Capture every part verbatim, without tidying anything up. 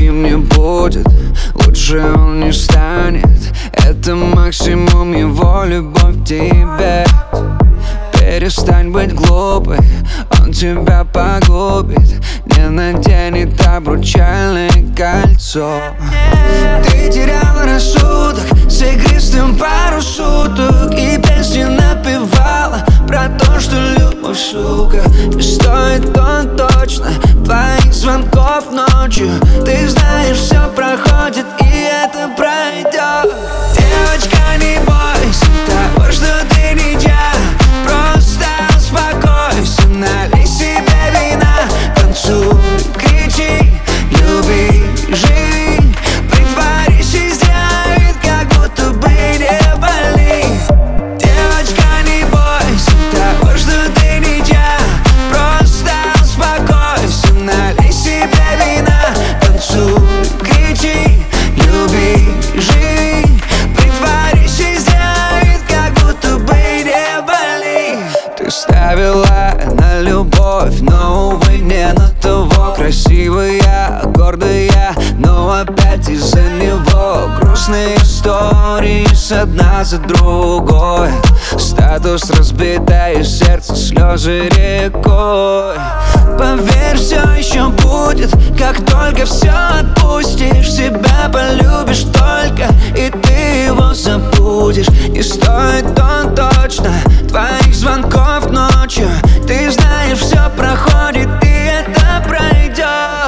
другим не будет, лучше он не станет. Это максимум его любовь к тебе. Перестань быть глупой, он тебя погубит. Не наденет обручальное кольцо. Ты теряла рассудок с игристым пару суток и песни напевала про то, что любовь, сука. И стоит он точно твоих звонков ночью. Ты знаешь, все проходит и это пройдет. Девочка, не бойся того, что ты ничья. Просто успокойся, налей себе вина, танцуй, кричи, люби, живи. Притворись и сделай вид, как будто бы не болит. Девочка, не бойся того, что ты ничья. Просто успокойся, налей себе вина, танцуй, кричи, люби, живи. Притворись и сделай вид, как будто бы не болит. Ты ставила на любовь, но, увы, не на того. Красивая, гордая, но опять из-за него грустные истории с одна за другой. Статус разбитое сердце, слезы рекой. Поверь, все еще будет, как только все отпустишь. Себя полюбишь только, и ты его забудешь. Не стоит он точно твоих звонков ночью. Ты знаешь, все проходит, и это пройдет.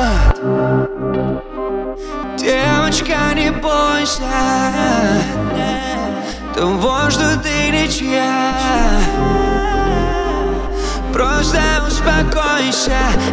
Девочка, не бойся того, что ты ничья. Просто успокойся,